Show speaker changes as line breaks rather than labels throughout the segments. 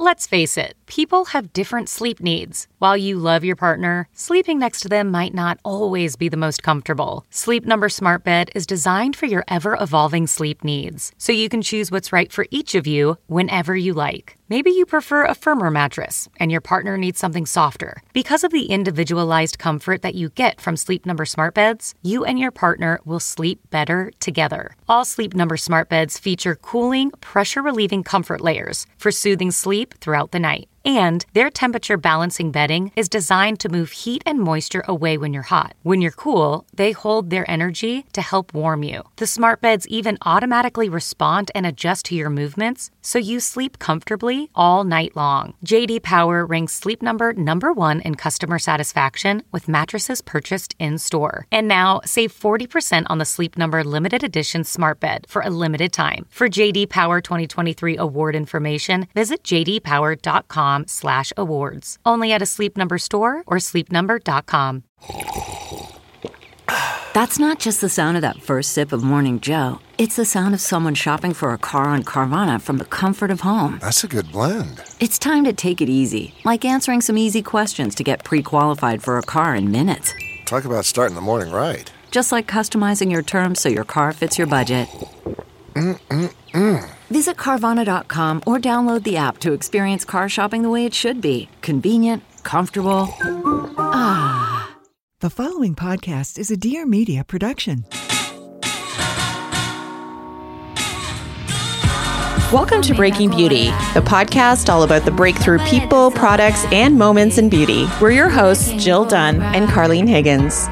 Let's face it, people have different sleep needs. While you love your partner, sleeping next to them might not always be the most comfortable. Sleep Number Smart Bed is designed for your ever-evolving sleep needs, so you can choose what's right for each of you whenever you like. Maybe you prefer a firmer mattress and your partner needs something softer. Because of the individualized comfort that you get from Sleep Number Smart Beds, you and your partner will sleep better together. All Sleep Number Smart Beds feature cooling, pressure-relieving comfort layers for soothing sleep throughout the night. And their temperature balancing bedding is designed to move heat and moisture away when you're hot. When you're cool, they hold their energy to help warm you. The smart beds even automatically respond and adjust to your movements, so you sleep comfortably all night long. J.D. Power ranks Sleep Number #1 in customer satisfaction with mattresses purchased in-store. And now, save 40% on the Sleep Number limited edition smart bed for a limited time. For J.D. Power 2023 award information, visit jdpower.com/awards. Only at a Sleep Number store or sleepnumber.com.
That's not just the sound of that first sip of Morning Joe. It's the sound of someone shopping for a car on Carvana from the comfort of home.
That's a good blend.
It's time to take it easy, like answering some easy questions to get pre-qualified for a car in minutes.
Talk about starting the morning right.
Just like customizing your terms so your car fits your budget. Visit Carvana.com or download the app to experience car shopping the way it should be. Convenient, comfortable. Ah.
The following podcast is a Dear Media production.
Welcome to Breaking Beauty, the podcast all about the breakthrough people, products, and moments in beauty. We're your hosts, Jill Dunn and Carlene Higgins.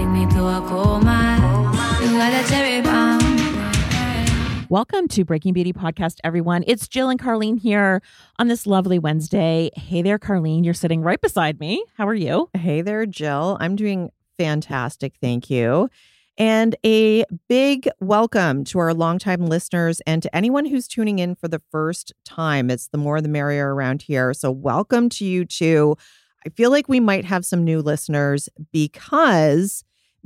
Welcome to Breaking Beauty Podcast, everyone. It's Jill and Carlene here on this lovely Wednesday. Hey there, Carlene. You're sitting right beside me. How are you?
Hey there, Jill. I'm doing fantastic. Thank you. And a big welcome to our longtime listeners and to anyone who's tuning in for the first time. It's the more the merrier around here. So welcome to you too. I feel like we might have some new listeners because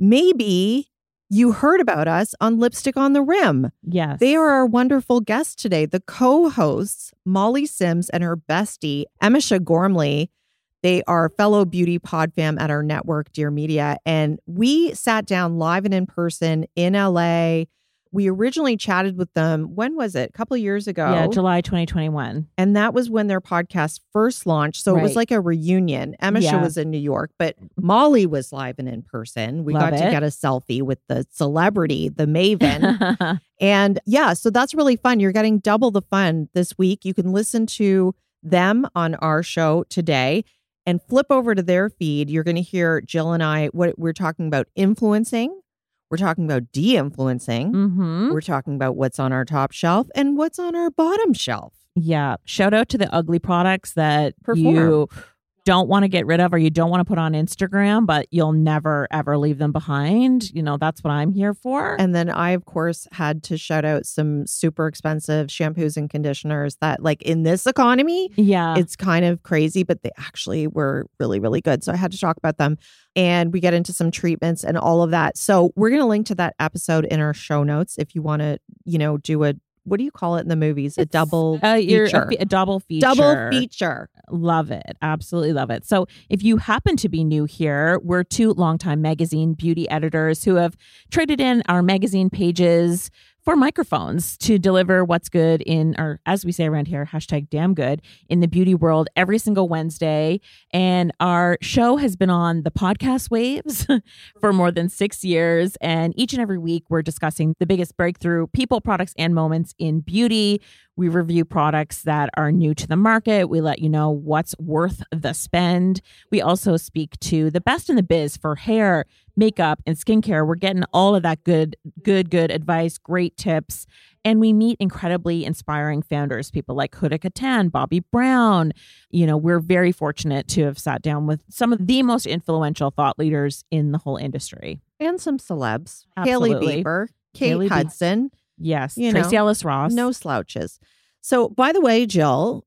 maybe you heard about us on Lipstick on the Rim.
Yes.
They are our wonderful guests today. The co-hosts, Molly Sims and her bestie, Emisha Gormley. They are fellow beauty pod fam at our network, Dear Media. And we sat down live and in person in LA. We originally chatted with them. When was it? A couple of years ago.
Yeah, July 2021.
And that was when their podcast first launched. So It was like a reunion. Emisha was in New York, but Molly was live and in person. We got to get a selfie with the celebrity, the Maven. And yeah, so that's really fun. You're getting double the fun this week. You can listen to them on our show today and flip over to their feed. You're going to hear Jill and I, what we're talking about influencing. We're talking about de-influencing.
Mm-hmm.
We're talking about what's on our top shelf and what's on our bottom shelf.
Yeah. Shout out to the ugly products that
Perform.
You don't want to get rid of or you don't want to put on Instagram, but you'll never, ever leave them behind. You know, that's what I'm here for.
And then I, of course, had to shout out some super expensive shampoos and conditioners that, like, in this economy, it's kind of crazy, but they actually were really, really good. So I had to talk about them. And we get into some treatments and all of that. So we're going to link to that episode in our show notes if you want to, you know, do a, what do you call it in the movies? A double feature.
A double feature.
Double feature.
Love it. Absolutely love it. So if you happen to be new here, we're two longtime magazine beauty editors who have traded in our magazine pages for microphones to deliver what's good in, or as we say around here, #damn good in the beauty world every single Wednesday. And our show has been on the podcast waves for more than 6 years. And each and every week, we're discussing the biggest breakthrough people, products, and moments in beauty. We review products that are new to the market. We let you know what's worth the spend. We also speak to the best in the biz for hair, makeup, and skincare. We're getting all of that good advice, great tips. And we meet incredibly inspiring founders, people like Huda Kattan, Bobbi Brown. You know, we're very fortunate to have sat down with some of the most influential thought leaders in the whole industry.
And some celebs.
Absolutely.
Hailey Bieber, Kate Hudson.
Yes,
you
Tracy
know,
Ellis Ross.
No slouches. So, by the way, Jill,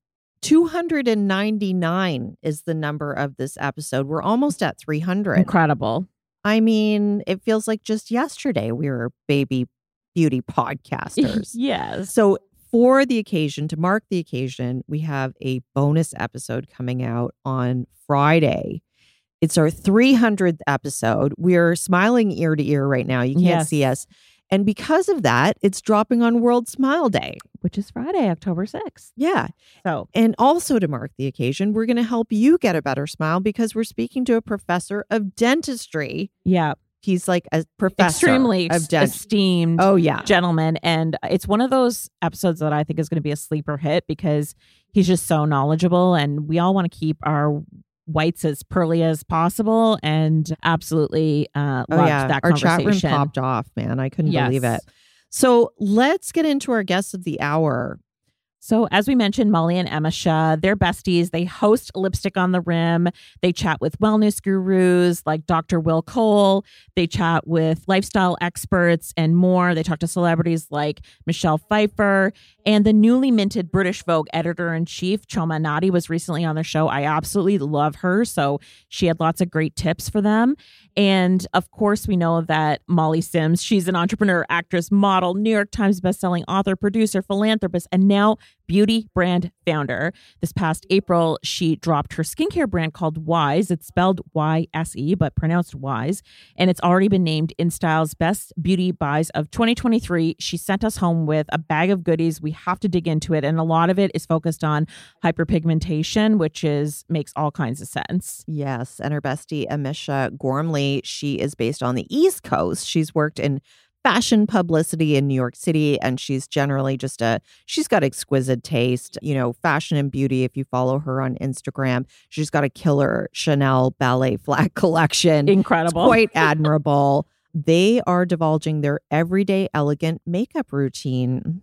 299 is the number of this episode. We're almost at 300.
Incredible.
I mean, it feels like just yesterday we were baby beauty podcasters.
Yes.
So for the occasion, to mark the occasion, we have a bonus episode coming out on Friday. It's our 300th episode. We're smiling ear to ear right now. You can't see us. And because of that, it's dropping on World Smile Day,
which is Friday, October 6th.
Yeah.
So,
and also to mark the occasion, we're going to help you get a better smile because we're speaking to a professor of dentistry.
Yeah.
He's like a professor
extremely
of
esteemed gentleman. And it's one of those episodes that I think is going to be a sleeper hit because he's just so knowledgeable and we all want to keep our whites as pearly as possible and absolutely loved that conversation.
Our chat room popped off, man. I couldn't believe it. So let's get into our guests of the hour.
So as we mentioned, Molly and Emma Shah, they're besties. They host Lipstick on the Rim. They chat with wellness gurus like Dr. Will Cole. They chat with lifestyle experts and more. They talk to celebrities like Michelle Pfeiffer. And the newly minted British Vogue editor-in-chief, Choma Nadi, was recently on their show. I absolutely love her. So she had lots of great tips for them. And of course, we know that Molly Sims, she's an entrepreneur, actress, model, New York Times bestselling author, producer, philanthropist, and now beauty brand founder. This past April, she dropped her skincare brand called Wise. It's spelled Y-S-E, but pronounced Wise. And it's already been named InStyle's best beauty buys of 2023. She sent us home with a bag of goodies. We have to dig into it. And a lot of it is focused on hyperpigmentation, which makes all kinds of sense.
Yes. And her bestie, Amisha Gormley, she is based on the East Coast. She's worked in fashion publicity in New York City, and she's generally she's got exquisite taste, fashion and beauty. If you follow her on Instagram, she's got a killer Chanel ballet flat collection.
Incredible.
It's quite admirable. They are divulging their everyday elegant makeup routine.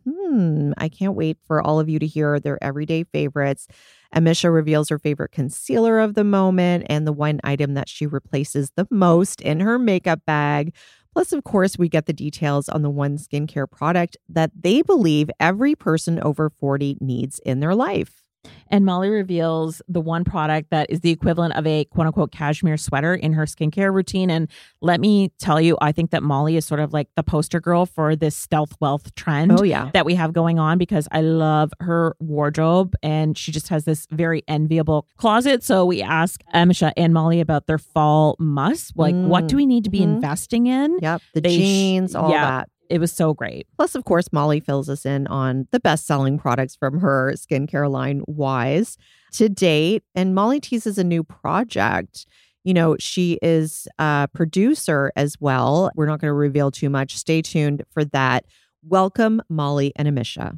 I can't wait for all of you to hear their everyday favorites. Amisha reveals her favorite concealer of the moment and the one item that she replaces the most in her makeup bag. Plus, of course, we get the details on the one skincare product that they believe every person over 40 needs in their life.
And Molly reveals the one product that is the equivalent of a quote unquote cashmere sweater in her skincare routine. And let me tell you, I think that Molly is sort of like the poster girl for this stealth wealth trend that we have going on because I love her wardrobe and she just has this very enviable closet. So we ask Amisha and Molly about their fall must. Like, what do we need to be investing in?
Yep. The jeans, all that.
It was so great.
Plus, of course, Molly fills us in on the best-selling products from her skincare line, Wise, to date. And Molly teases a new project. She is a producer as well. We're not going to reveal too much. Stay tuned for that. Welcome, Molly and Amisha.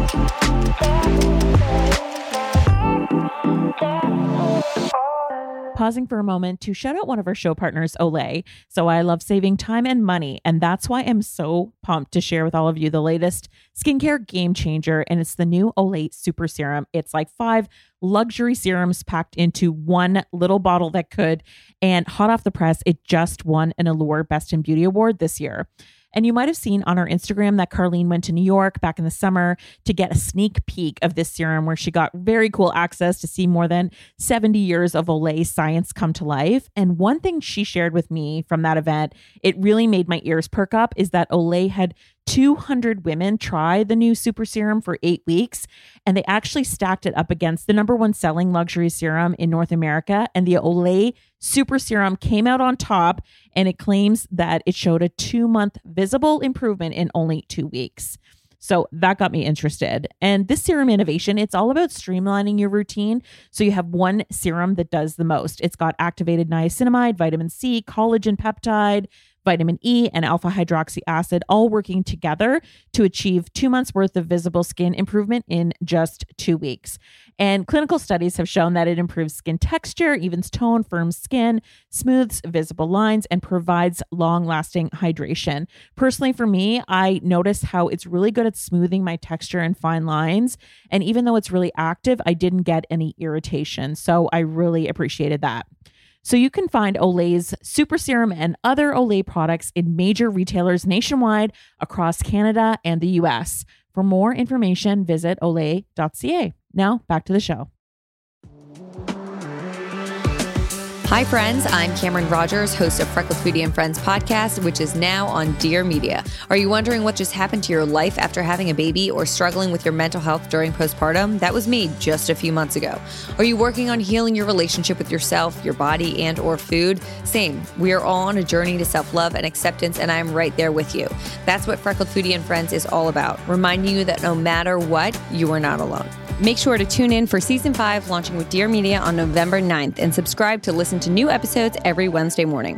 Pausing for a moment to shout out one of our show partners, Olay. So I love saving time and money, and that's why I'm so pumped to share with all of you the latest skincare game changer, and it's the new Olay Super Serum. It's like 5 luxury serums packed into one little bottle that could, and hot off the press, it just won an Allure Best in Beauty Award this year. And you might have seen on our Instagram that Carlene went to New York back in the summer to get a sneak peek of this serum where she got very cool access to see more than 70 years of Olay science come to life. And one thing she shared with me from that event, it really made my ears perk up, is that Olay had 200 women try the new super serum for 8 weeks, and they actually stacked it up against the #1 selling luxury serum in North America. And the Olay Super Serum came out on top, and it claims that it showed a 2-month visible improvement in only 2 weeks. So that got me interested. And this serum innovation, it's all about streamlining your routine. So you have one serum that does the most. It's got activated niacinamide, vitamin C, collagen peptide, vitamin E, and alpha hydroxy acid all working together to achieve 2 months worth of visible skin improvement in just 2 weeks. And clinical studies have shown that it improves skin texture, evens tone, firms skin, smooths visible lines, and provides long-lasting hydration. Personally, for me, I noticed how it's really good at smoothing my texture and fine lines. And even though it's really active, I didn't get any irritation. So I really appreciated that. So you can find Olay's Super Serum and other Olay products in major retailers nationwide across Canada and the US. For more information, visit olay.ca. Now back to the show.
Hi, friends. I'm Cameron Rogers, host of Freckled Foodie and Friends podcast, which is now on Dear Media. Are you wondering what just happened to your life after having a baby or struggling with your mental health during postpartum? That was me just a few months ago. Are you working on healing your relationship with yourself, your body, and or food? Same. We are all on a journey to self-love and acceptance, and I'm right there with you. That's what Freckled Foodie and Friends is all about, reminding you that no matter what, you are not alone. Make sure to tune in for Season 5, launching with Dear Media on November 9th, and subscribe to listen to new episodes every Wednesday morning.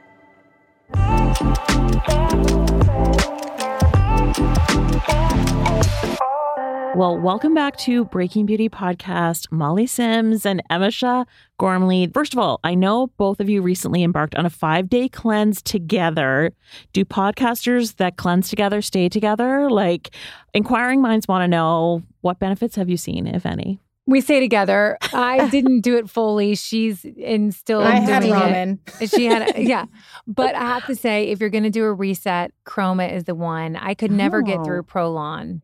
Well, welcome back to Breaking Beauty Podcast, Molly Sims and Emisha Gormley. First of all, I know both of you recently embarked on a 5-day cleanse together. Do podcasters that cleanse together stay together? Like, inquiring minds want to know, what benefits have you seen, if any?
We stay together. I didn't do it fully. She's still
I
doing
had ramen.
it. She had, yeah. But I have to say, if you're going to do a reset, Chroma is the one. I could never get through Prolon.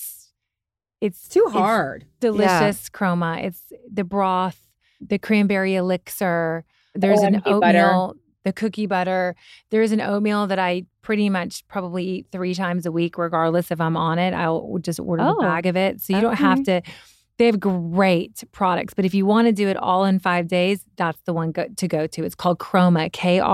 It's
too hard.
It's delicious Chroma. It's the broth, the cranberry elixir. There's an oatmeal, butter. The cookie butter. There's an oatmeal that I pretty much probably eat 3 times a week, regardless if I'm on it. I'll just order a bag of it. So you don't have to. They have great products, but if you want to do it all in 5 days, that's the one to go to. It's called Chroma,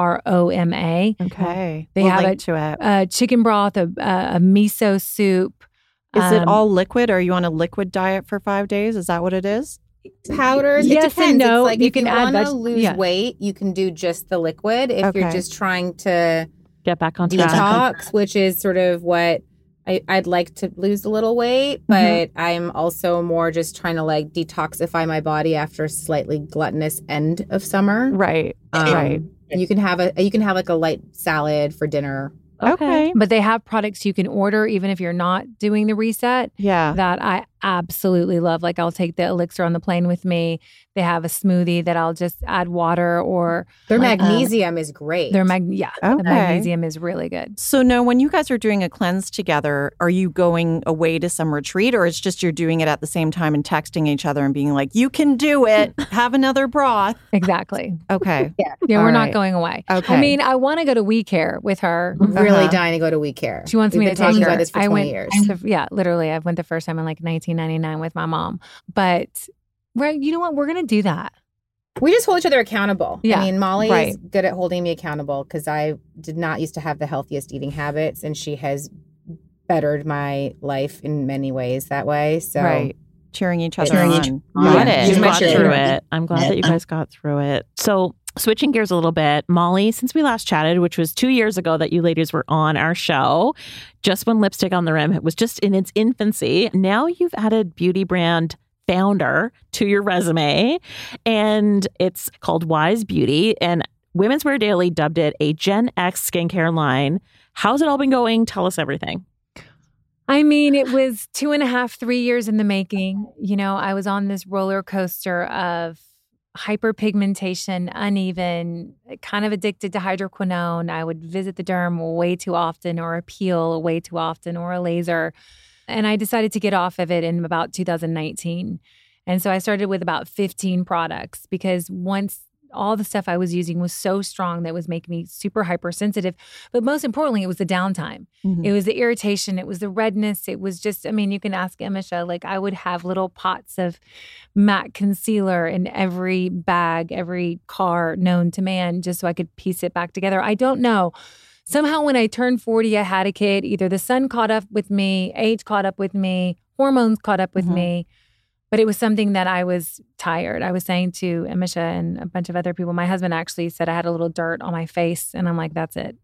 Kroma.
Okay.
They have a chicken broth, a miso soup.
Is it all liquid? Or are you on a liquid diet for 5 days? Is that what it is?
Powders?
Yes,
it depends.
and no.
It's like
you
if
can
you
add
want to lose weight, you can do just the liquid. If you're just trying to
get back on track,
detox, which is sort of what I'd like to lose a little weight, but I'm also more just trying to like detoxify my body after a slightly gluttonous end of summer.
Right. Right.
You can have like a light salad for dinner.
Okay.
But they have products you can order even if you're not doing the reset.
Yeah.
That I absolutely love. Like I'll take the elixir on the plane with me. They have a smoothie that I'll just add water or
their magnesium is great.
The magnesium is really good.
So no, when you guys are doing a cleanse together, are you going away to some retreat or it's just you're doing it at the same time and texting each other and being like, you can do it. Have another broth.
Exactly.
Okay.
Yeah, we're not going away.
Okay.
I mean, I want to go to We Care with her.
I'm really dying to go to We Care.
She wants me to take her.
About this for 20 years.
Literally. I went the first time in like 1999 with my mom. But you know what? We're going to do that.
We just hold each other accountable.
Yeah.
I mean, Molly is good at holding me accountable because I did not used to have the healthiest eating habits, and she has bettered my life in many ways that way. So
cheering each other on.
Got it. You got through it. I'm glad that you guys got through it. So switching gears a little bit, Molly, since we last chatted, which was 2 years ago that you ladies were on our show, just when Lipstick on the Rim was just in its infancy, now you've added beauty brand founder to your resume, and it's called Wise Beauty, and Women's Wear Daily dubbed it a Gen X skincare line. How's it all been going? Tell us everything.
I mean, it was 2.5, 3 years in the making. You know, I was on this roller coaster of hyperpigmentation, uneven, kind of addicted to hydroquinone. I would visit the derm way too often, or a peel way too often, or a laser. And I decided to get off of it in about 2019. And so I started with about 15 products because once all the stuff I was using was so strong that it was making me super hypersensitive. But most importantly, it was the downtime. It was the irritation. It was the redness. It was just, I mean, you can ask Emisha, like I would have little pots of matte concealer in every bag, every car known to man, just so I could piece it back together. I don't know. Somehow when I turned 40, I had a kid. Either the sun caught up with me, age caught up with me, hormones caught up with me. But it was something that I was tired. I was saying to Emisha and a bunch of other people, my husband actually said I had a little dirt on my face. And I'm like, that's it.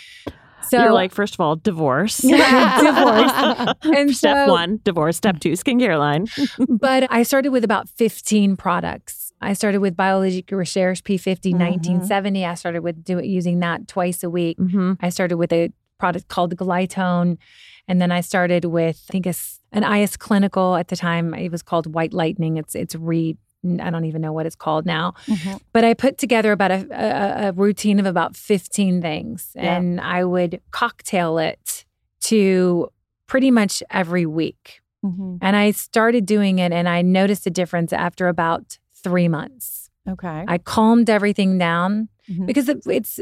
So
you're like, first of all, divorce.
Divorce. And
Step 1, divorce. Step 2, skincare line.
But I started with about 15 products. I started with Biologique Recherche P50 1970. I started with using that twice a week. I started with a product called Glytone. And then I started with, I think, an IS Clinical at the time. It was called White Lightning. I don't even know what it's called now. But I put together about a routine of about 15 things. And I would cocktail it to pretty much every week. And I started doing it and I noticed a difference after about 3 months.
Okay.
I calmed everything down because it's,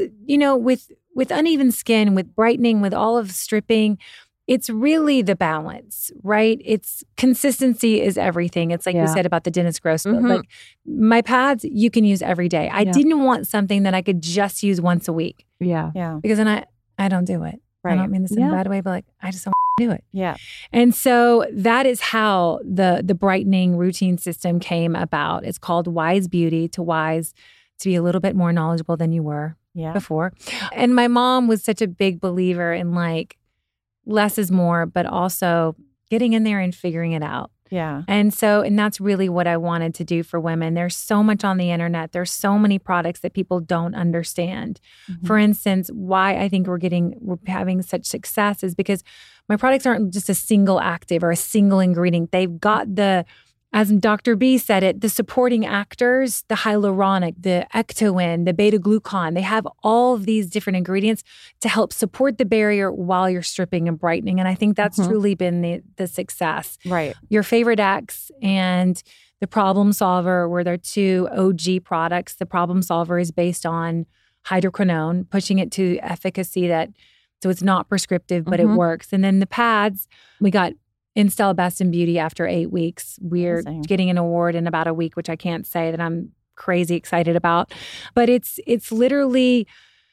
with uneven skin, with brightening, with all of stripping, it's really the balance, right? It's consistency is everything. It's like you said about the Dennis Gross book. Like my pads, you can use every day. I didn't want something that I could just use once a week.
Yeah.
Because then I don't do it. Right. I don't mean this in a bad way, but like I just don't do it.
Yeah.
And so that is how the brightening routine system came about. It's called Wise Beauty, to be a little bit more knowledgeable than you were before. And my mom was such a big believer in like less is more, but also getting in there and figuring it out.
Yeah.
And that's really what I wanted to do for women. There's so much on the internet. There's so many products that people don't understand. For instance, why I think we're having such success is because my products aren't just a single active or a single ingredient. They've got as Dr. B said it, the supporting actors, the hyaluronic, the ectoin, the beta-glucan, they have all of these different ingredients to help support the barrier while you're stripping and brightening. And I think that's truly been the success.
Right.
Your Favorite X and the Problem Solver were their two OG products. The Problem Solver is based on hydroquinone, pushing it to efficacy so it's not prescriptive, but it works. And then the pads, we got Install Best in Beauty after 8 weeks. We're getting an award in about a week, which I can't say that I'm crazy excited about. But it's literally,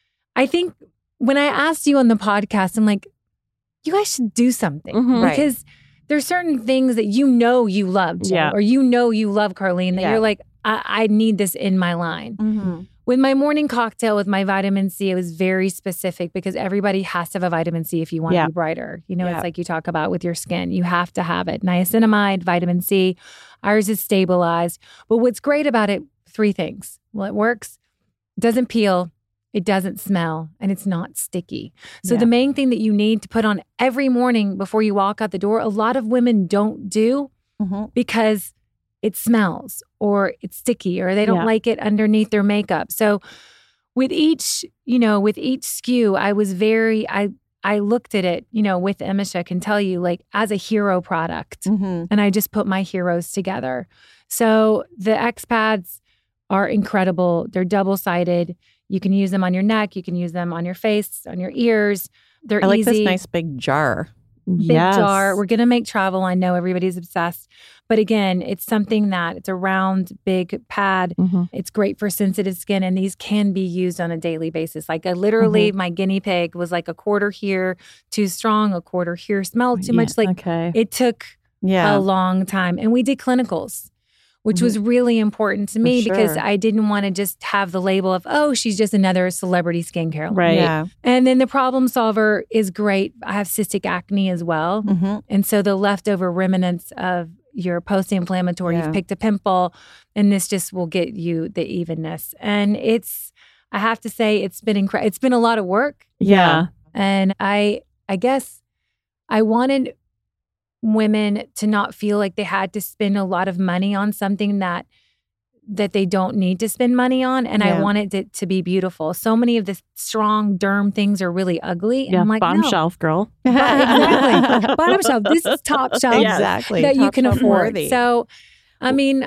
I think when I asked you on the podcast, I'm like, you guys should do something. Because there's certain things that you love, Jill, or you love Carlene, that you're like, I need this in my line. With my morning cocktail with my vitamin C, it was very specific because everybody has to have a vitamin C if you want to be brighter. It's like you talk about with your skin. You have to have it. Niacinamide, vitamin C. Ours is stabilized. But what's great about it, 3 things. Well, it works. It doesn't peel. It doesn't smell. And it's not sticky. So the main thing that you need to put on every morning before you walk out the door, a lot of women don't do because it smells or it's sticky or they don't like it underneath their makeup. So with each SKU, I looked at it, with Emisha, can tell you like as a hero product. And I just put my heroes together. So the X pads are incredible. They're double-sided. You can use them on your neck. You can use them on your face, on your ears. They're easy.
I like this nice big jar.
Big jar. We're going to make travel. I know everybody's obsessed. But again, it's something that it's a round, big pad. It's great for sensitive skin. And these can be used on a daily basis. Like literally, my guinea pig was like a quarter here too strong, a quarter here smelled too much. Like it took a long time. And we did clinicals, which was really important to me because I didn't want to just have the label of, oh, she's just another celebrity skincare line.
Right. Yeah.
And then the Problem Solver is great. I have cystic acne as well. And so the leftover remnants of your post-inflammatory, you've picked a pimple, and this just will get you the evenness. And I have to say, it's been incredible. It's been a lot of work.
Yeah.
And I guess I wanted women to not feel like they had to spend a lot of money on something that they don't need to spend money on. And I wanted it to be beautiful. So many of the strong derm things are really ugly. And I'm like,
bottom shelf, girl.
Exactly. Bottom shelf. This is top shelf.
Exactly.
That
top
you can afford.
worthy.
So, I mean,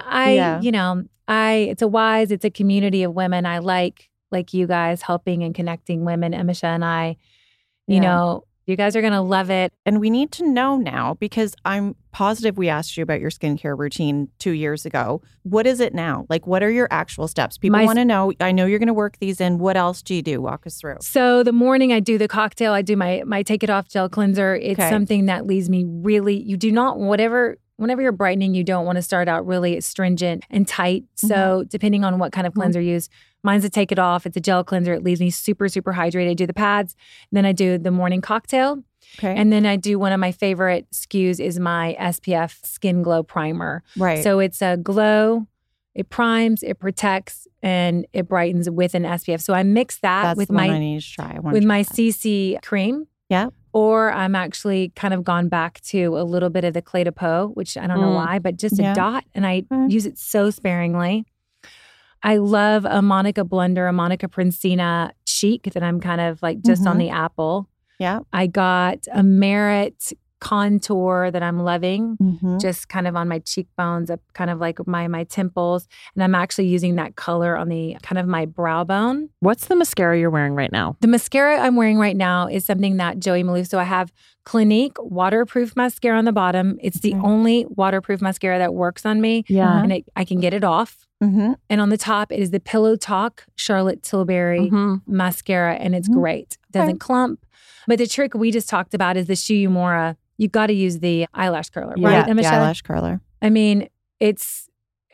it's a community of women. I like you guys helping and connecting women. Emisha and I, you know, you guys are going to love it.
And we need to know now, because I'm positive we asked you about your skincare routine 2 years ago. What is it now? Like, what are your actual steps? People want to know. I know you're going to work these in. What else do you do? Walk us through.
So the morning I do the cocktail, I do my Take It Off gel cleanser. It's something that leaves me really, you do not, whenever you're brightening, you don't want to start out really astringent and tight. So depending on what kind of cleanser you use, mine's a Take It Off. It's a gel cleanser. It leaves me super, super hydrated. I do the pads. Then I do the morning cocktail.
Okay.
And then I do one of my favorite SKUs is my SPF Skin Glow Primer.
Right.
So it's a glow. It primes, it protects, and it brightens with an SPF. So I mix that with my CC cream.
Yeah.
Or I'm actually kind of gone back to a little bit of the Clé de Peau, which I don't know why, but just a dot. And I use it so sparingly. I love a Monica Blender, a Monica Princina cheek that I'm kind of like just on the apple.
Yeah.
I got a Merit contour that I'm loving, just kind of on my cheekbones, up kind of like my temples. And I'm actually using that color on the kind of my brow bone.
What's the mascara you're wearing right now?
The mascara I'm wearing right now is something that Joey Maloof. So I have Clinique waterproof mascara on the bottom. It's the only waterproof mascara that works on me.
Yeah.
And I can get it off. And on the top, it is the Pillow Talk Charlotte Tilbury mascara. And it's great. Doesn't clump. But the trick we just talked about is the Shu Uemura. You got to use the eyelash curler, right?
Yeah, the eyelash curler.
I mean, it's,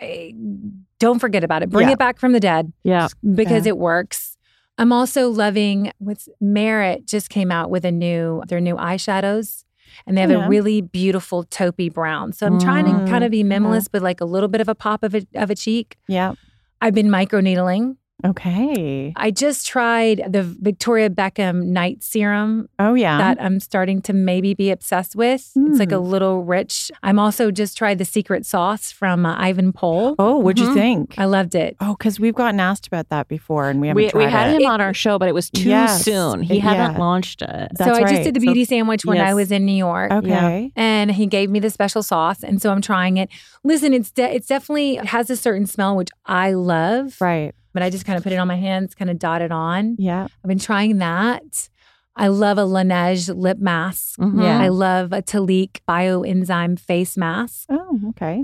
don't forget about it. Bring it back from the dead.
Yeah.
Because it works. I'm also loving what's Merit just came out with their new eyeshadows. And they have a really beautiful taupey brown. So I'm trying to kind of be minimalist, but like a little bit of a pop of a cheek.
Yeah.
I've been microneedling.
Okay.
I just tried the Victoria Beckham night serum.
Oh, yeah.
That I'm starting to maybe be obsessed with. It's like a little rich. I'm also just tried the Secret Sauce from Ivan Pole.
Oh, what'd you think?
I loved it.
Oh, because we've gotten asked about that before and we haven't tried it.
We had him on our show, but it was too soon. He hadn't launched it.
So I just did the beauty sandwich when I was in New York.
Okay.
And he gave me the special sauce. And so I'm trying it. Listen, it's definitely, it has a certain smell, which I love.
Right.
But I just kind of put it on my hands, kind of dot it on.
Yeah.
I've been trying that. I love a Laneige lip mask.
Yeah.
I love a Talique bioenzyme face mask.
Oh, okay.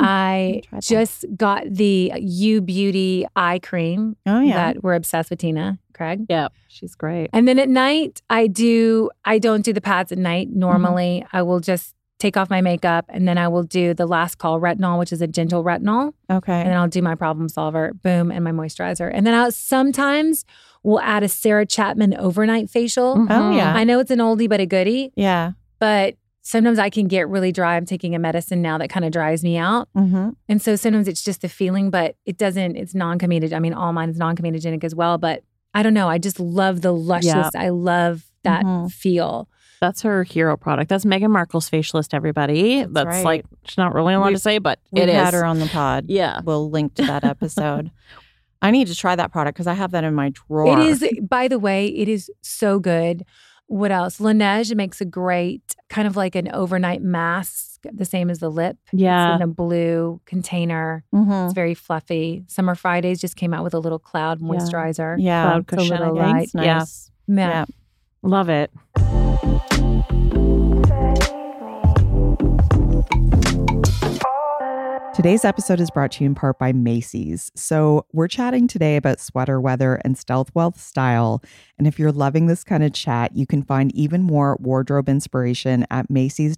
I just got the U Beauty eye cream.
Oh, yeah.
That we're obsessed with Tina Craig.
Yeah, she's great.
And then at night, I don't do the pads at night. Normally, I will just take off my makeup and then I will do the Last Call retinol, which is a gentle retinol.
Okay.
And then I'll do my Problem Solver, boom, and my moisturizer. And then I'll sometimes we'll add a Sarah Chapman overnight facial.
Oh, yeah.
I know it's an oldie but a goodie.
Yeah.
But sometimes I can get really dry. I'm taking a medicine now that kind of dries me out. And so sometimes it's just the feeling, but it's non-comedogenic. I mean, all mine is non-comedogenic as well. But I don't know. I just love the luscious. I love that feel.
That's her hero product. That's Meghan Markle's facialist, everybody. That's
right.
like, she's not really allowed to say, but
we've
it is.
had her on the pod.
Yeah.
We'll link to that episode. I need to try that product because I have that in my drawer.
It is, by the way, it is so good. What else? Laneige makes a great kind of like an overnight mask, the same as the lip.
Yeah.
It's in a blue container. It's very fluffy. Summer Fridays just came out with a little cloud moisturizer.
Yeah.
Cloud
It's a
cushion,
little
I
light.
think.
Nice.
Yeah.
Love it.
Today's episode is brought to you in part by Macy's. So we're chatting today about sweater weather and stealth wealth style. And if you're loving this kind of chat, you can find even more wardrobe inspiration at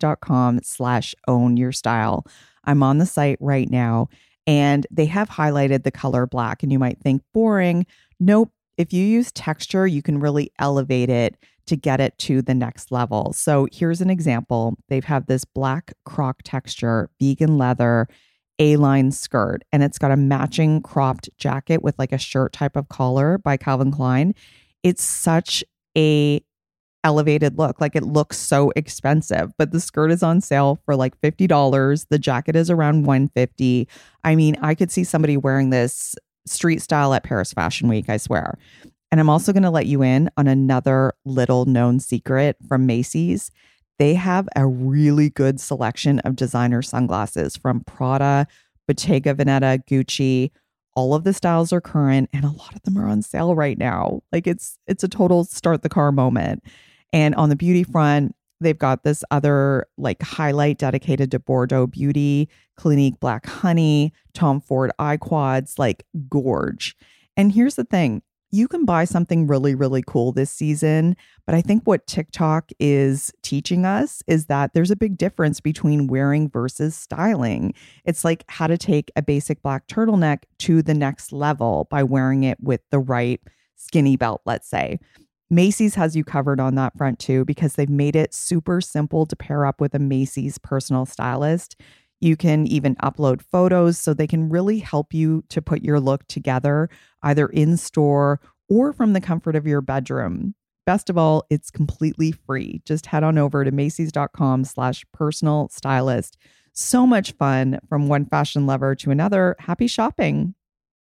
Macys.com/ownyourstyle. I'm on the site right now and they have highlighted the color black and you might think boring. Nope. If you use texture, you can really elevate it to get it to the next level. So here's an example. They've had this black croc texture, vegan leather, A-line skirt, and it's got a matching cropped jacket with like a shirt type of collar by Calvin Klein. It's such a elevated look. Like it looks so expensive, but the skirt is on sale for like $50. The jacket is around $150. I mean, I could see somebody wearing this street style at Paris Fashion Week, I swear. And I'm also going to let you in on another little known secret from Macy's. They have a really good selection of designer sunglasses from Prada, Bottega Veneta, Gucci. All of the styles are current and a lot of them are on sale right now. Like it's a total start the car moment. And on the beauty front, they've got this other like highlight dedicated to Bordeaux Beauty, Clinique Black Honey, Tom Ford Eye Quads, like gorge. And here's the thing. You can buy something really, really cool this season, but I think what TikTok is teaching us is that there's a big difference between wearing versus styling. It's like how to take a basic black turtleneck to the next level by wearing it with the right skinny belt, let's say. Macy's has you covered on that front too, because they've made it super simple to pair up with a Macy's personal stylist. You can even upload photos so they can really help you to put your look together, either in store or from the comfort of your bedroom. Best of all, it's completely free. Just head on over to Macys.com/personal stylist. So much fun from one fashion lover to another. Happy shopping.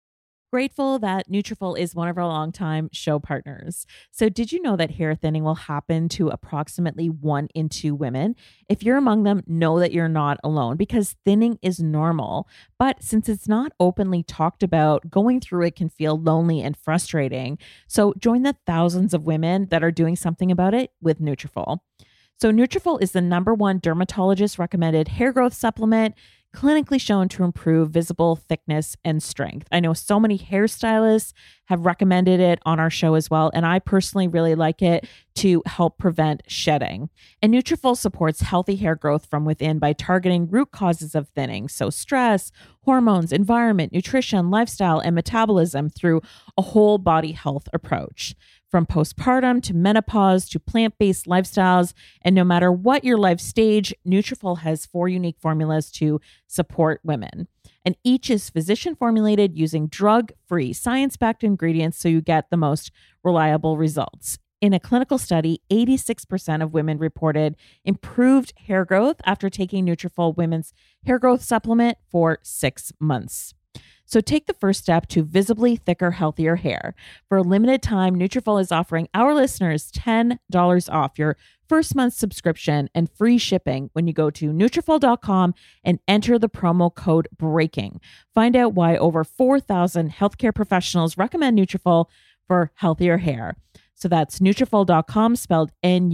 Grateful that Nutrafol is one of our longtime show partners. So did you know that hair thinning will happen to approximately 1 in 2 women? If you're among them, know that you're not alone because thinning is normal. But since it's not openly talked about, going through it can feel lonely and frustrating. So join the thousands of women that are doing something about it with Nutrafol. So Nutrafol is the #1 dermatologist recommended hair growth supplement, clinically shown to improve visible thickness and strength. I know so many hairstylists have recommended it on our show as well, and I personally really like it to help prevent shedding. And Nutrafol supports healthy hair growth from within by targeting root causes of thinning, so stress, hormones, environment, nutrition, lifestyle, and metabolism through a whole body health approach. From postpartum to menopause to plant-based lifestyles, and no matter what your life stage, Nutrafol has 4 unique formulas to support women. And each is physician formulated using drug-free, science-backed ingredients so you get the most reliable results. In a clinical study, 86% of women reported improved hair growth after taking Nutrafol Women's Hair Growth Supplement for 6 months. So take the first step to visibly thicker, healthier hair. For a limited time, Nutrafol is offering our listeners $10 off your first month's subscription and free shipping when you go to Nutrafol.com and enter the promo code BREAKING. Find out why over 4,000 healthcare professionals recommend Nutrafol for healthier hair. So that's Nutrafol.com, spelled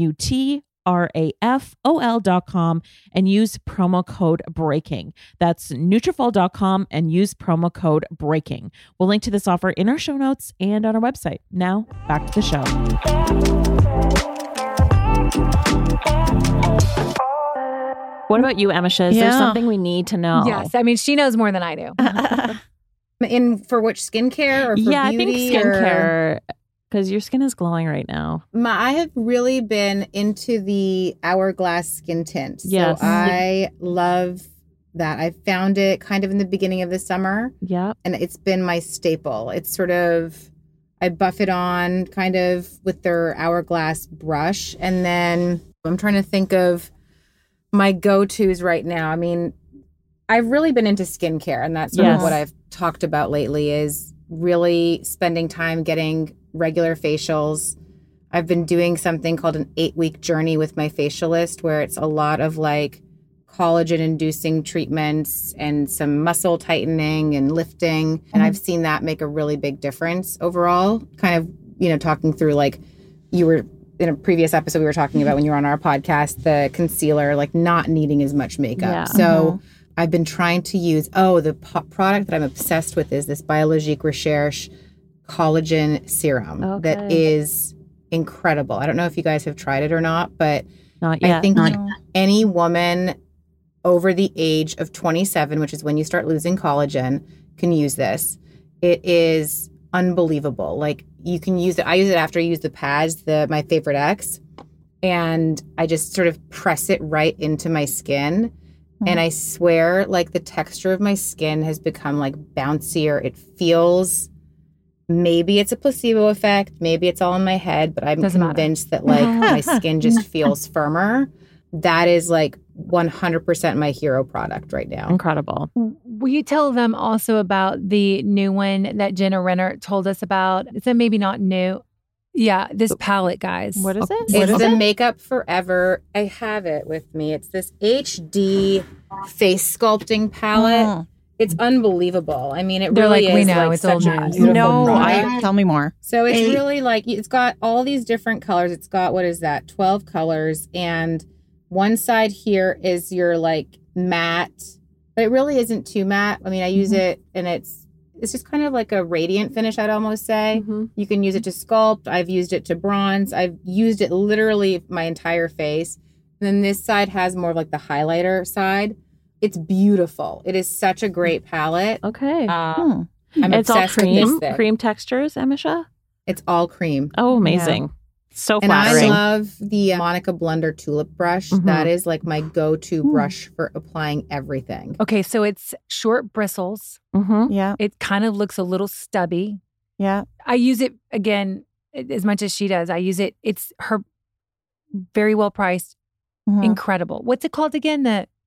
Nutrafol.com, and use promo code BREAKING. That's Nutrafol.com and use promo code BREAKING. We'll link to this offer in our show notes and on our website. Now, back to the show. What about you, Emisha? Is there something we need to know?
Yes. I mean, she knows more than I do.
For which, skincare or for beauty?
I think skincare. Because your skin is glowing right now.
I have really been into the Hourglass skin tint.
Yes.
So I love that. I found it kind of in the beginning of the summer.
Yeah.
And it's been my staple. It's sort of, I buff it on kind of with their Hourglass brush. And then I'm trying to think of my go-tos right now. I mean, I've really been into skincare, and that's sort of what I've talked about lately is really spending time getting regular facials. I've been doing something called an 8-week journey with my facialist, where it's a lot of like collagen inducing treatments and some muscle tightening and lifting. And I've seen that make a really big difference overall. Kind of, talking through, like you were in a previous episode, we were talking about when you were on our podcast, the concealer, like not needing as much makeup.
Yeah.
So I've been trying to use, the product that I'm obsessed with is this Biologique Recherche collagen serum that is incredible. I don't know if you guys have tried it or not, but
not yet.
I think any woman over the age of 27, which is when you start losing collagen, can use this. It is unbelievable. Like, you can use it. I use it after I use the pads, my Favorite X, and I just sort of press it right into my skin. And I swear, like, the texture of my skin has become like bouncier. It feels, maybe it's a placebo effect, maybe it's all in my head, but I'm convinced that like my skin just feels firmer. That is like 100% my hero product right now.
Incredible.
Will you tell them also about the new one that Jenna Renner told us about? It's a maybe not new. Yeah, this palette, guys.
What is it?
It's the Makeup Forever. I have it with me. It's this HD face sculpting palette. It's unbelievable. I mean,
They're
really
like,
is
we know,
like
it's
such
old
a
news.
beautiful
Tell me more.
So it's really like, it's got all these different colors. It's got, 12 colors. And one side here is your like matte, but it really isn't too matte. I mean, I use it and it's just kind of like a radiant finish, I'd almost say. You can use it to sculpt. I've used it to bronze. I've used it literally my entire face. And then this side has more of like the highlighter side. It's beautiful. It is such a great palette.
Okay.
I'm
it's all
obsessed with this thing.
cream textures, Emisha?
It's all cream.
Oh, amazing. Yeah. So
and
flattering.
I love the Monica Blunder Tulip brush. That is like my go-to brush for applying everything.
Okay, so it's short bristles.
Yeah.
It kind of looks a little stubby.
Yeah.
I use it, again, as much as she does. I use it. It's her very well priced, incredible. What's it called again?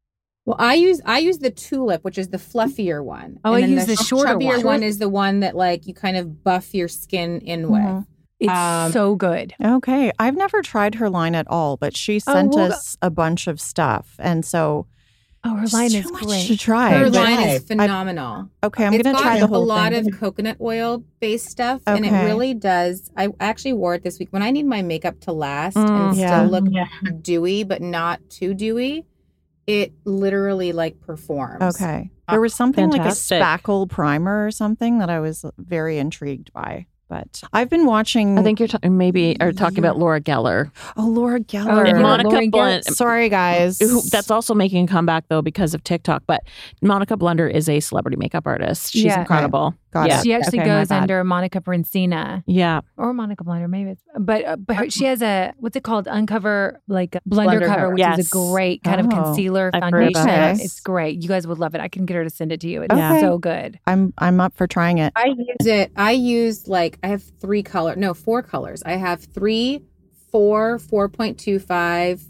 Well, I use the tulip, which is the fluffier one.
Oh,
and
I use the shorter
chubbier
one.
one is the one that like you kind of buff your skin in with.
It's so good.
Okay. I've never tried her line at all, but she sent us a bunch of stuff. And so
her line is
too much
great.
to try.
Her line is phenomenal.
I'm going to try the whole
thing. It's got a lot
thing.
of coconut oil based stuff, and it really does. I actually wore it this week when I need my makeup to last and still look dewy, but not too dewy. It literally like performs.
Okay. There was something
Fantastic.
like a spackle primer or something that I was very intrigued by. But I've been watching.
I think you're talking about Laura Geller.
Oh, Laura Geller.
And Monica
Lauren
Blunt.
Sorry, guys.
That's also making a comeback, though, because of TikTok. But Monica Blunder is a celebrity makeup artist. She's incredible.
Got it.
She actually
Okay, my
goes
bad.
under Monica Brincina.
Yeah.
Or Monica Blunder, maybe it's, but she has what's it called? Uncover, like a blender cover, which is a great kind of concealer
I've heard
foundation.
about
this.
It's great. You guys would love it. I can get her to send it to you. It's
Okay.
so good.
I'm up for trying it.
I use I have 4 colors. I have 3, 4, 4.25,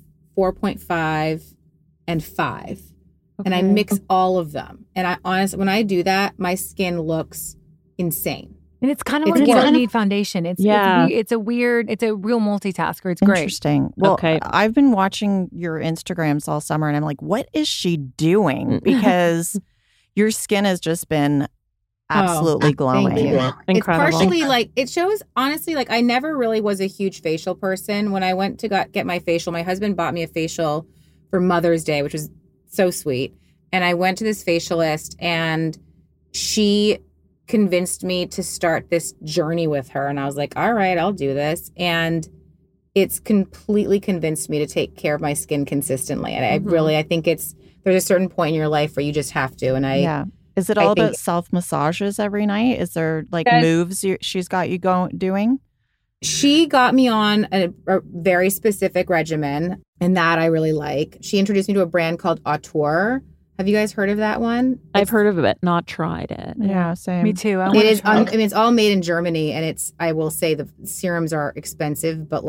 4.5, and 5. And I mix all of them. And I honestly, when I do that, my skin looks insane.
And it's kind of like you don't need foundation. It's a real multitasker. It's great.
Interesting. Well, I've been watching your Instagrams all summer and I'm like, what is she doing? Because your skin has just been absolutely glowing.
Thank you.
Incredible.
It's partially it shows, honestly, I never really was a huge facial person. When I went to get my facial, my husband bought me a facial for Mother's Day, which was so sweet. And I went to this facialist and she convinced me to start this journey with her. And I was like, all right, I'll do this. And it's completely convinced me to take care of my skin consistently. And I think there's a certain point in your life where you just have to. And
Is it all about self massages every night? Is there moves she's got you doing?
She got me on a very specific regimen, and that I really like. She introduced me to a brand called Auteur. Have you guys heard of that one?
I've heard of it, not tried it.
Yeah, same.
Me too.
It is. It's all made in Germany, and I will say the serums are expensive, but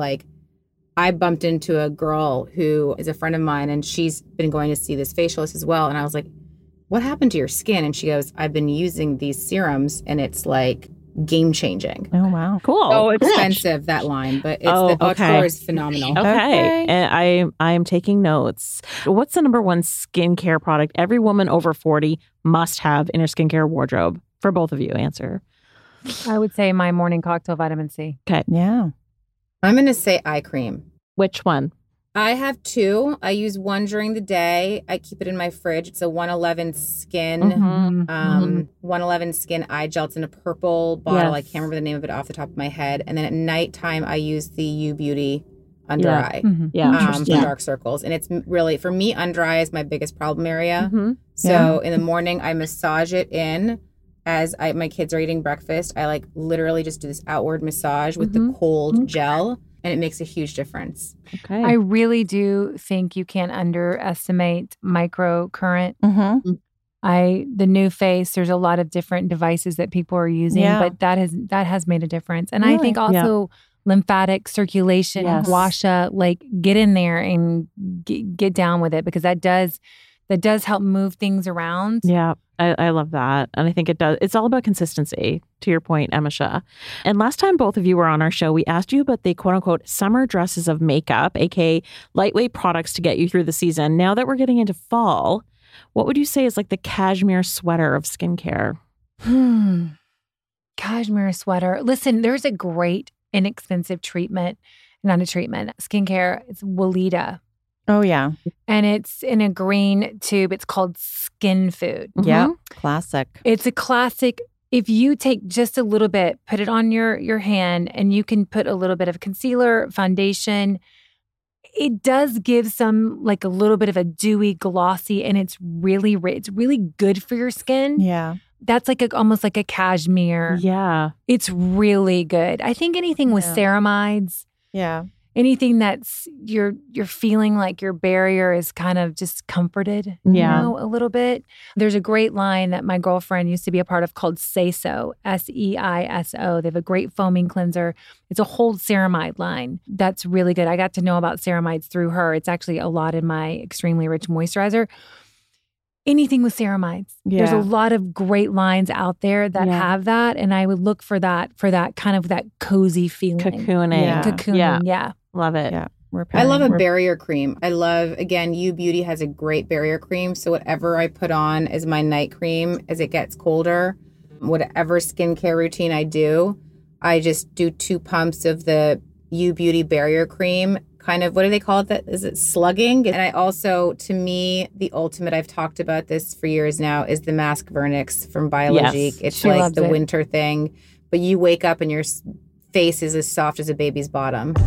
I bumped into a girl who is a friend of mine, and she's been going to see this facialist as well. And I was like, "What happened to your skin?" And she goes, "I've been using these serums, and it's game changing."
Oh wow,
cool.
So expensive, that line, but the Auteur is phenomenal.
Okay. And I am taking notes. What's the number one skincare product every woman over 40 must have in her skincare wardrobe? For both of you, answer.
I would say my morning cocktail vitamin C.
Okay.
Yeah.
I'm going to say eye cream.
Which one?
I have 2. I use one during the day. I keep it in my fridge. It's a 111 Skin, 111 Skin eye gel. It's in a purple bottle. I can't remember the name of it off the top of my head. And then at nighttime, I use the U Beauty under eye for dark circles. And it's really, for me, under eye is my biggest problem area. So in the morning, I massage it in as my kids are eating breakfast. I literally just do this outward massage with the cold gel. And it makes a huge difference.
Okay.
I really do think you can't underestimate microcurrent. The new face, there's a lot of different devices that people are using, but that has made a difference. And I think also lymphatic circulation, guasha, get in there and get down with it, because that does help move things around.
Yeah, I love that. And I think it does. It's all about consistency, to your point, Emma Shah. And last time both of you were on our show, we asked you about the quote unquote summer dresses of makeup, aka lightweight products to get you through the season. Now that we're getting into fall, what would you say is the cashmere sweater of skincare?
Cashmere sweater. Listen, there's a great inexpensive skincare. It's Weleda.
Oh, yeah.
And it's in a green tube. It's called Skin Food.
Yeah. Classic.
It's a classic. If you take just a little bit, put it on your hand, and you can put a little bit of concealer, foundation, it does give some a little bit of a dewy, glossy, and it's really good for your skin.
Yeah.
That's almost like a cashmere.
Yeah.
It's really good. I think anything with ceramides.
Yeah.
Anything that's you're feeling like your barrier is kind of just comforted, a little bit. There's a great line that my girlfriend used to be a part of called Seiso, Seiso. They have a great foaming cleanser. It's a whole ceramide line. That's really good. I got to know about ceramides through her. It's actually a lot in my extremely rich moisturizer. anything with ceramides. There's a lot of great lines out there that have that. And I would look for that kind of that cozy feeling.
Cocooning.
Yeah.
Love it.
Yeah.
I love a barrier cream. I love, again, U Beauty has a great barrier cream. So whatever I put on as my night cream as it gets colder, whatever skincare routine I do, I just do 2 pumps of the U Beauty barrier cream. Kind of, what do they call it? Is it slugging? And I also, to me, the ultimate, I've talked about this for years now, is the Mask Vernix from Biologique. It's like the winter thing. But you wake up and your face is as soft as a baby's bottom.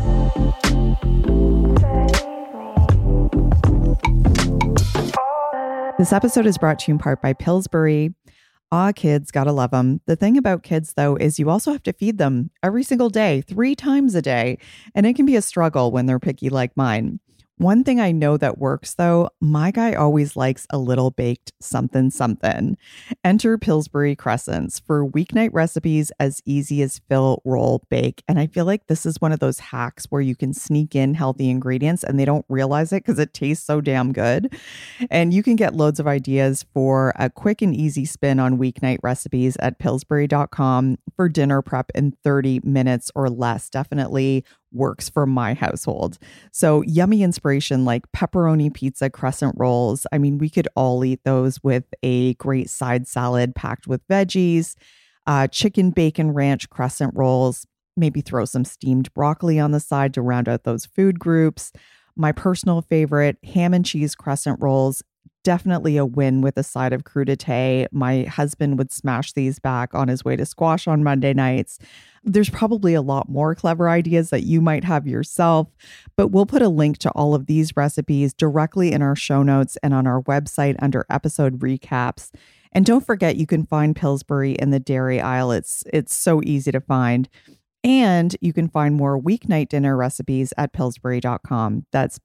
This episode is brought to you in part by Pillsbury. Kids, gotta love them. The thing about kids, though, is you also have to feed them every single day, 3 times a day. And it can be a struggle when they're picky like mine. One thing I know that works, though, my guy always likes a little baked something. Enter Pillsbury Crescents for weeknight recipes as easy as fill, roll, bake. And I feel like this is one of those hacks where you can sneak in healthy ingredients and they don't realize it because it tastes so damn good. And you can get loads of ideas for a quick and easy spin on weeknight recipes at Pillsbury.com for dinner prep in 30 minutes or less. Definitely works for my household. So yummy inspiration like pepperoni pizza crescent rolls. I mean, we could all eat those with a great side salad packed with veggies, chicken bacon ranch crescent rolls, maybe throw some steamed broccoli on the side to round out those food groups. My personal favorite, ham and cheese crescent rolls. Definitely a win with a side of crudité. My husband would smash these back on his way to squash on Monday nights. There's probably a lot more clever ideas that you might have yourself, but we'll put a link to all of these recipes directly in our show notes and on our website under episode recaps. And don't forget, you can find Pillsbury in the dairy aisle. It's so easy to find. And you can find more weeknight dinner recipes at Pillsbury.com. That's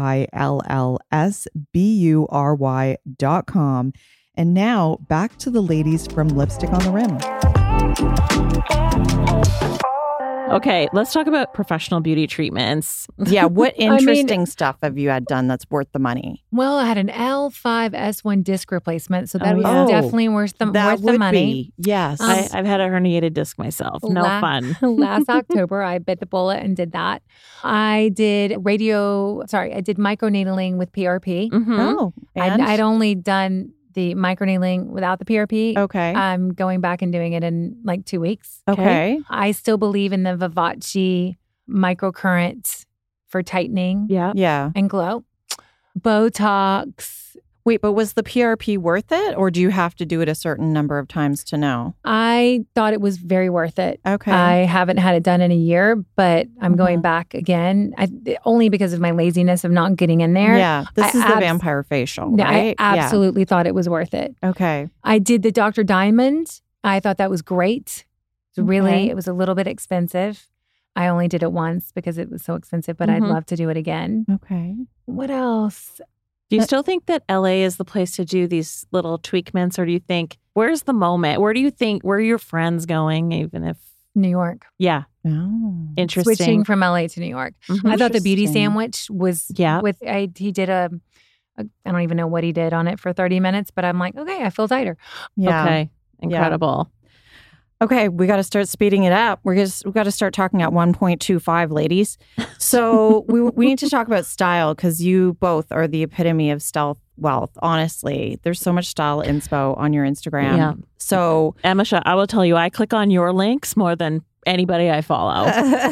PILLSBURY.com. And now back to the ladies from Lipstick on the Rim.
Okay, let's talk about professional beauty treatments.
Yeah, what interesting stuff have you had done that's worth the money?
Well, I had an L5-S1 disc replacement, so that was definitely worth the money.
Yes.
I've had a herniated disc myself. No fun.
Last October, I bit the bullet and did that. I did microneedling with PRP.
Mm-hmm.
Oh,
I'd only done the microneedling without the PRP.
Okay.
I'm going back and doing it in like 2 weeks.
Okay.
I still believe in the Vivace microcurrent for tightening and glow. Botox.
Wait, but was the PRP worth it, or do you have to do it a certain number of times to know?
I thought it was very worth it.
Okay.
I haven't had it done in a year, but I'm going back again, only because of my laziness of not getting in there.
Yeah, this is the vampire facial, right?
I absolutely thought it was worth it.
Okay.
I did the Dr. Diamond. I thought that was great. It was a little bit expensive. I only did it once because it was so expensive, but I'd love to do it again.
Okay.
What else?
Do you still think that LA is the place to do these little tweakments, or do you think, where's the moment? Where are your friends going, even if...
New York.
Yeah.
Oh.
Interesting.
Switching from LA to New York.
Mm-hmm.
I thought the beauty sandwich was he did I don't even know what he did on it for 30 minutes, but I'm like, okay, I feel tighter.
Yeah.
Okay. Incredible.
Yeah. Okay, we got to start speeding it up. We got to start talking at 1.25, ladies. So we need to talk about style because you both are the epitome of stealth wealth. Honestly, there's so much style inspo on your Instagram.
Yeah.
So
Emisha, I will tell you, I click on your links more than anybody I follow.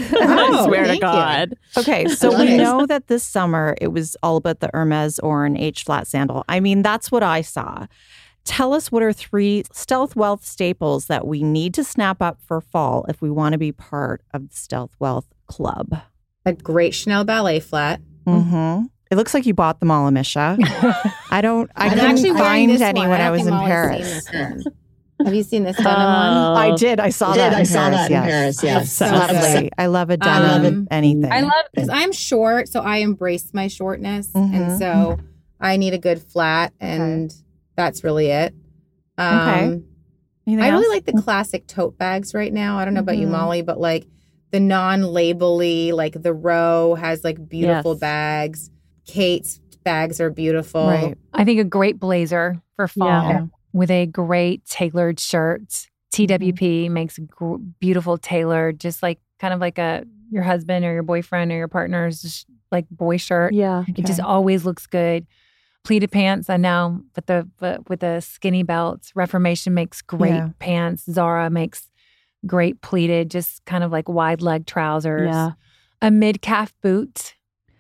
I swear to God.
Okay, so we know that this summer it was all about the Hermes Oran H-flat sandal. I mean, that's what I saw. Tell us what are 3 Stealth Wealth staples that we need to snap up for fall if we want to be part of the Stealth Wealth Club.
A great Chanel ballet flat.
Mm-hmm. It looks like you bought them all, Amisha. I couldn't find any when I was in Paris.
Have you seen this denim one?
I did. I saw that in Paris. Yes.
So
lovely. I love a denim anything.
I love because I'm short, so I embrace my shortness, and so I need a good flat and. That's really it.
Okay.
I really like the classic tote bags right now. I don't know about you, Molly, but like the non-label-y, like the Row has like beautiful bags. Kate's bags are beautiful.
Right.
I think a great blazer for fall with a great tailored shirt. TWP makes beautiful tailored, just like kind of like your husband or your boyfriend or your partner's like boy shirt.
Yeah.
It just always looks good. Pleated pants, I know, but with the skinny belts. Reformation makes great pants. Zara makes great pleated, just kind of like wide leg trousers.
Yeah.
A mid-calf boot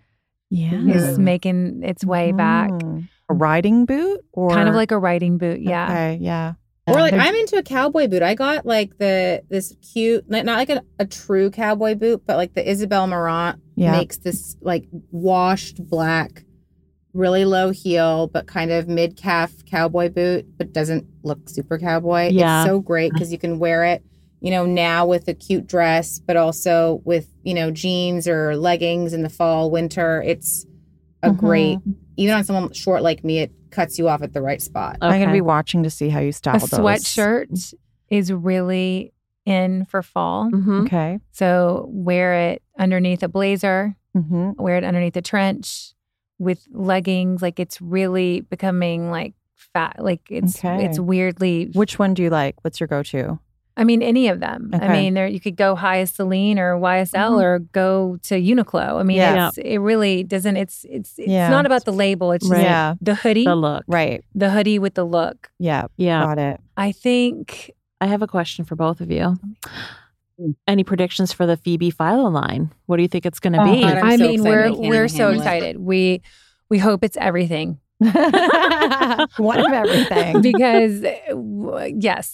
is making its way back.
A riding boot? Or
kind of like a riding boot, yeah.
Okay, yeah.
Or like I'm into a cowboy boot. I got like this cute, not like a true cowboy boot, but like the Isabel Marant makes this like washed black, really low heel, but kind of mid-calf cowboy boot, but doesn't look super cowboy.
Yeah.
It's so great because you can wear it, now with a cute dress, but also with, jeans or leggings in the fall, winter. It's a great, even on someone short like me, it cuts you off at the right spot.
I'm going to be watching to see how you style
a
those.
Sweatshirt is really in for fall.
Mm-hmm.
Okay.
So wear it underneath a blazer, wear it underneath a trench with leggings. Like it's really becoming like fat. Like it's weirdly.
Which one do you like? What's your go-to?
I mean, any of them.
Okay.
I mean, you could go high as Celine or YSL or go to Uniqlo. I mean, it really doesn't. It's not about the label. It's just the hoodie,
the look,
right?
The hoodie with the look.
Yeah, got it.
I think
I have a question for both of you. Any predictions for the Phoebe Philo line? What do you think it's going to be?
God, we're so excited. We hope it's everything.
One of everything.
Because yes,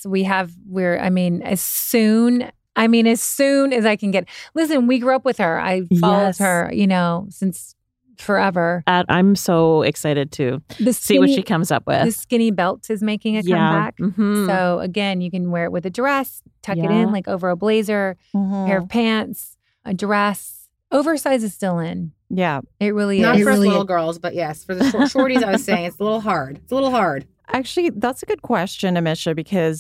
as soon as I can get. Listen, we grew up with her. I followed her, since forever.
I'm so excited to see what she comes up with.
The skinny belt is making a comeback.
Mm-hmm.
So again, you can wear it with a dress, tuck it in like over a blazer, pair of pants, a dress. Oversize is still in.
Yeah.
It really is.
Not for us little girls, but yes, for the shorties, I was saying it's a little hard. It's a little hard.
Actually, that's a good question, Amisha, because,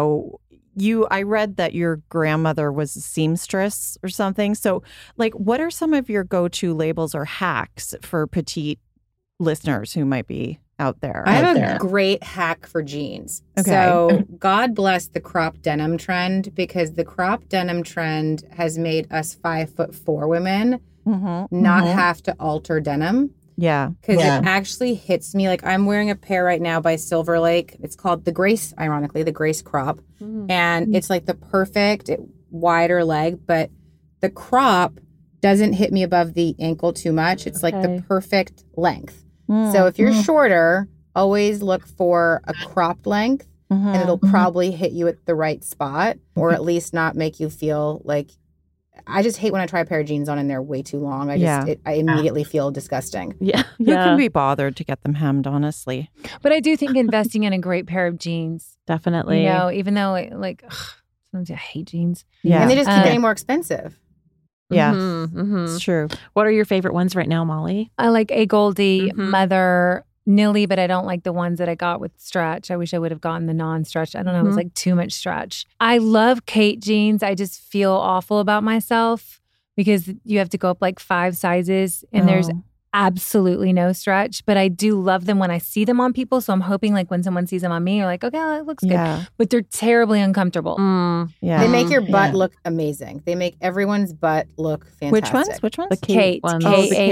I read that your grandmother was a seamstress or something. So, like, what are some of your go-to labels or hacks for petite listeners who might be out there?
I have a great hack for jeans.
Okay.
So God bless the crop denim trend, because the crop denim trend has made us 5'4" women not have to alter denim.
Yeah.
Because it actually hits me. Like I'm wearing a pair right now by Silver Lake. It's called the Grace, ironically, the Grace crop. And it's like the perfect wider leg, but the crop doesn't hit me above the ankle too much. It's like the perfect length. So if you're shorter, always look for a cropped length and it'll probably hit you at the right spot, or at least not make you feel like, I just hate when I try a pair of jeans on and they're way too long. I immediately feel disgusting.
Yeah.
Who can be bothered to get them hemmed, honestly?
But I do think investing in a great pair of jeans.
Definitely.
Even though sometimes I hate jeans.
Yeah.
And they just keep getting more expensive.
Yeah.
Mm-hmm.
It's true.
What are your favorite ones right now, Molly?
I like a Goldie, Mother, Nilly, but I don't like the ones that I got with stretch. I wish I would have gotten the non-stretch. I don't know. It was like too much stretch. I love Kate jeans. I just feel awful about myself because you have to go up like 5 sizes and there's absolutely no stretch, but I do love them when I see them on people. So I'm hoping like when someone sees them on me, you're like, okay, that looks good. But they're terribly uncomfortable.
They make your butt look amazing. They make everyone's butt look fantastic.
Which ones?
The Kate ones.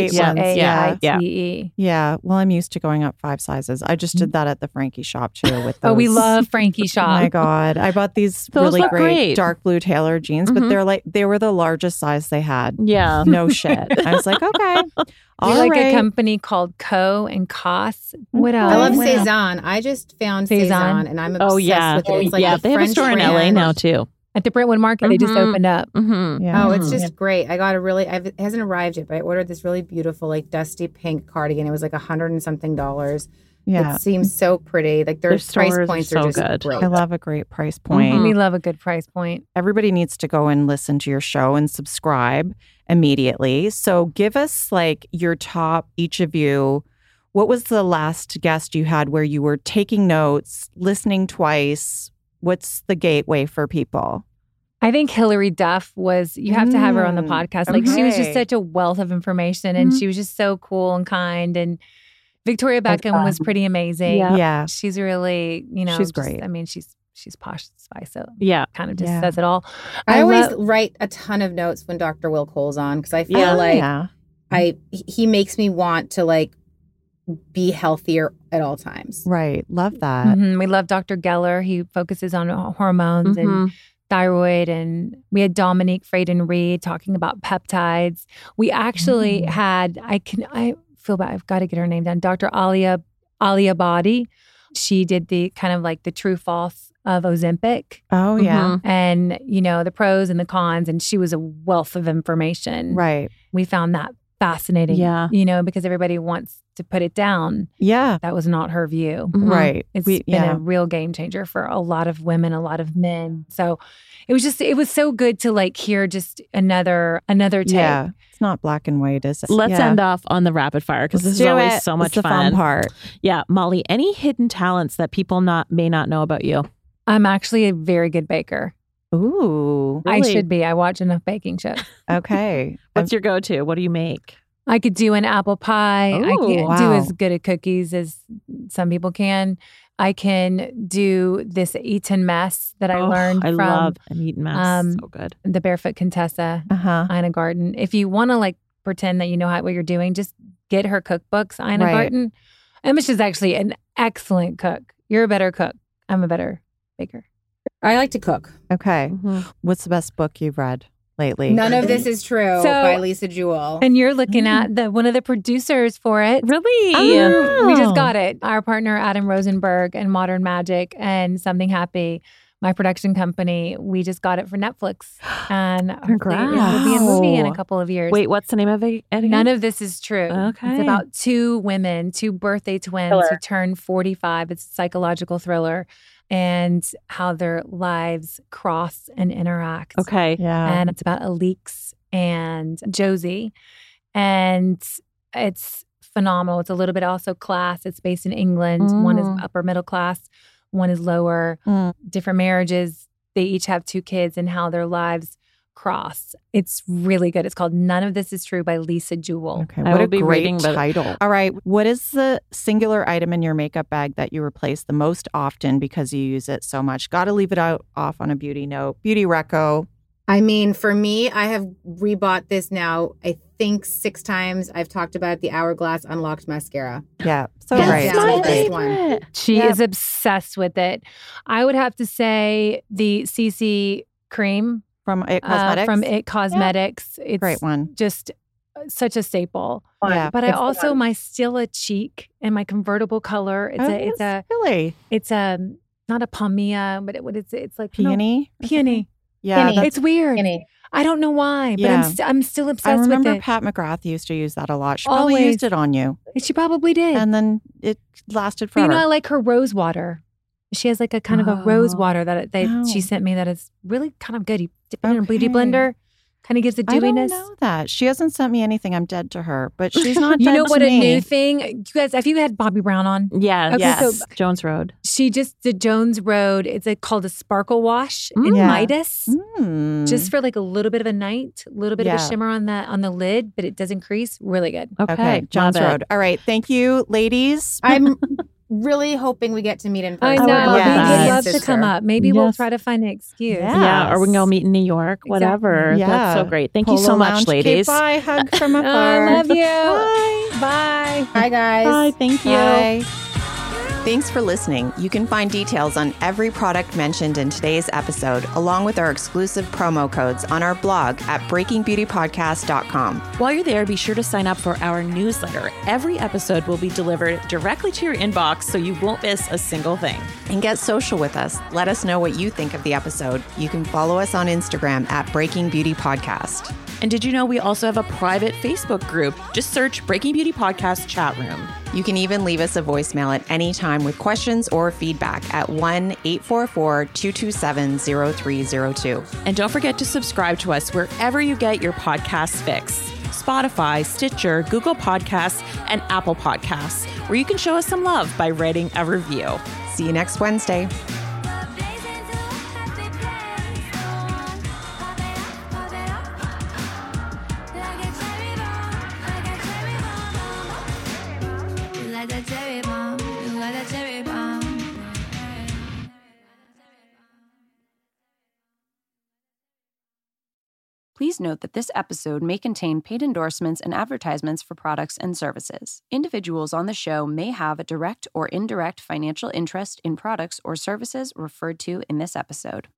K-H-A-I-T-E.
Yeah. Well, I'm used to going up 5 sizes. I just did that at the Frankie shop too. With those.
Oh, we love Frankie shop.
Oh my God. I bought these really great dark blue tailored jeans, but they were the largest size they had.
Yeah.
No shit. I was like, okay.
We like a company called Co and Cos. What else?
I love Cezanne. I just found Cezanne and I'm obsessed with it. It's like
they have a store in LA now too.
At the Brentwood Market, they just opened up.
Yeah.
Oh, it's just great. I got it hasn't arrived yet, but I ordered this really beautiful like dusty pink cardigan. It was like $100 and something.
Yeah.
It seems so pretty. Like their price points are just
good.
great.
I love a great price point.
We love a good price point.
Everybody needs to go and listen to your show and subscribe immediately. So give us like your top, each of you. What was the last guest you had where you were taking notes, listening twice? What's the gateway for people?
I think Hillary Duff you have to have her on the podcast. Like she was just such a wealth of information and she was just so cool and kind and Victoria Beckham was pretty amazing.
Yeah.
She's really,
she's great.
I mean, she's Posh Spice, so kind of just
Yeah.
says it all.
I always write a ton of notes when Dr. Will Cole's on because I feel he makes me want to like be healthier at all times.
Right. Love that.
We love Dr. Geller. He focuses on hormones and thyroid. And we had Dominique Frayden-Reed talking about peptides. We actually had, I feel bad, I've got to get her name down, Dr. Alia Badi. She did the kind of like the true false of Ozempic.
Oh, yeah.
And, the pros and the cons. And she was a wealth of information.
Right.
We found that fascinating. Yeah. Because everybody wants to put it down.
Yeah.
That was not her view.
Right.
It's been a real game changer for a lot of women, a lot of men. So it was so good to like hear just another take.
Yeah. It's not black and white, is it?
Let's end off on the rapid fire because this is always so much
fun. The fun part.
Yeah. Molly, any hidden talents that people may not know about you?
I'm actually a very good baker.
Ooh.
Really? I should be. I watch enough baking shows.
Okay.
What's your go-to? What do you make?
I could do an apple pie.
Ooh,
I can't do as good at cookies as some people can. I can do this Eton mess that I learned from.
I love an Eton mess. So good.
The Barefoot Contessa, Ina Garten. If you want to like pretend that you know what you're doing, just get her cookbooks, Ina Garten. Amish is actually an excellent cook. You're a better cook. I'm a better baker.
I like to cook.
Okay. What's the best book you've read lately?
None of This Is True by Lisa Jewell.
And you're looking at one of the producers for it.
Really?
Oh. We just got it. Our partner, Adam Rosenberg and Modern Magic and Something Happy, my production company, we just got it for Netflix. And hopefully it will be a movie in a couple of years.
Wait, what's the name of it again?
None of This Is True.
Okay.
It's about two birthday twins who turn 45. It's a psychological thriller. And how their lives cross and interact.
Okay.
Yeah.
And it's about Alix and Josie. And it's phenomenal. It's a little bit also class. It's based in England. One is upper middle class. One is lower. Different marriages. They each have 2 kids and how their lives cross. It's really good. It's called None of This Is True by Lisa Jewell.
Okay, what a great title. All right. What is the singular item in your makeup bag that you replace the most often because you use it so much? Got to leave it off on a beauty note. Beauty reco.
I mean, for me, I have rebought this now, I think 6 times. I've talked about the Hourglass Unlocked Mascara.
Yeah. So
great.
My
favorite.
She is obsessed with it. I would have to say the CC cream.
From It Cosmetics?
It's
great one.
Just such a staple.
Yeah,
but I also my Stila cheek and my convertible color. It's not a pomia, but it's like
peony.
Peony.
Yeah,
it's weird. Peony. I don't know why, but I'm still obsessed with it.
I remember Pat McGrath used to use that a lot. She probably used it on you.
She probably did.
And then it lasted forever.
But I like her rose water. She has like a kind of a rose water that she sent me that is really kind of good. You dip it in a beauty blender, kind of gives a dewiness.
I don't know that. She hasn't sent me anything. I'm dead to her, but she's not dead
You know what
to
a
me.
new thing? You guys, have you had Bobbi Brown on?
Yeah.
Okay,
yes.
so
Jones Road.
She just did Jones Road. It's called a sparkle wash in Midas. Just for like a little bit of a night, a little bit of a shimmer on the lid, but it doesn't crease. Really good.
Okay. Jones Road. All right. Thank you, ladies.
I'm really hoping we get to meet in person.
I know. We'd love to come up. Maybe we'll try to find an excuse.
Yeah. Or we can go meet in New York, whatever.
Yeah.
That's so great. Thank
Polo
you so much,
Lounge.
ladies.
Okay, bye. Hug from afar.
I love you.
Bye.
Bye.
Bye, guys.
Bye. Thank you.
Bye. Thanks for listening. You can find details on every product mentioned in today's episode, along with our exclusive promo codes on our blog at breakingbeautypodcast.com.
While you're there, be sure to sign up for our newsletter. Every episode will be delivered directly to your inbox, so you won't miss a single thing.
And get social with us. Let us know what you think of the episode. You can follow us on Instagram at Breaking Beauty Podcast.
And did you know we also have a private Facebook group? Just search Breaking Beauty Podcast Chat Room.
You can even leave us a voicemail at any time with questions or feedback at 1-844-227-0302.
And don't forget to subscribe to us wherever you get your podcasts fix. Spotify, Stitcher, Google Podcasts, and Apple Podcasts, where you can show us some love by writing a review.
See you next Wednesday.
Like Please note that this episode may contain paid endorsements and advertisements for products and services. Individuals on the show may have a direct or indirect financial interest in products or services referred to in this episode.